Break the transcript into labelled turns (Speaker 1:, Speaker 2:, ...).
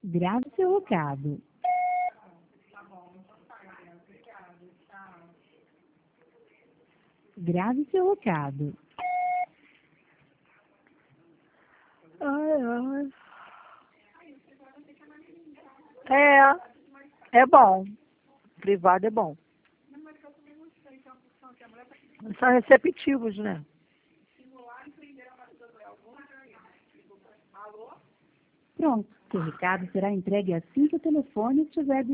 Speaker 1: Grave seu recado. Grave seu recado.
Speaker 2: Ai, ai. É bom. Privado é bom. São receptivos, né?
Speaker 1: Pronto, seu recado será entregue assim que o telefone estiver